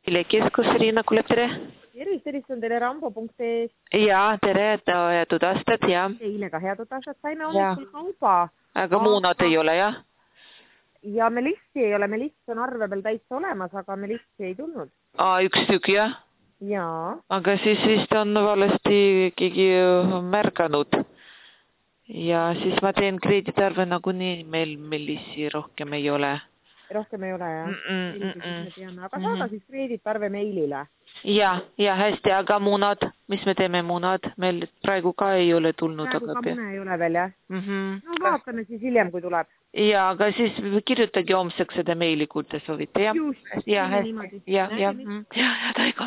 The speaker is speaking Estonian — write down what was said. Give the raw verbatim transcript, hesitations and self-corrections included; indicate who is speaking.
Speaker 1: Keskus, Riina kuuleb, tere.
Speaker 2: Tervist, tervist on teile rambo punkt ee.
Speaker 1: Jaa, tere, et head aastat, jah.
Speaker 2: Teile ka head aastat, saime hommikul kauba.
Speaker 1: Aga muunad ei ole, jah?
Speaker 2: Ja Melissi ei ole, Meliss on arve peal täitsa olemas, aga Melissi ei tulnud.
Speaker 1: Aa, üks tükk, jah?
Speaker 2: Jaa.
Speaker 1: Aga siis vist on valesti keegi märganud. Ja siis ma teen krediitarve nagu nii, meil Melissi rohkem ei ole.
Speaker 2: Rohkem ei ole, jah?
Speaker 1: Mm -mm, mm
Speaker 2: aga saada siis krediitarve meilile.
Speaker 1: Ja, ja hästi, aga muunad, mis me teeme muunad? Meil praegu ka ei ole tulnud.
Speaker 2: Praegu ka mune ei ole veel, jah?
Speaker 1: Mm -hmm.
Speaker 2: No vaatame siis hiljem, kui tuleb.
Speaker 1: Ja, aga siis kirjutage homseks seda meili, kui te soovite, jah?
Speaker 2: Just,
Speaker 1: ja,
Speaker 2: niimoodi.
Speaker 1: Ja, ja, ja, ja,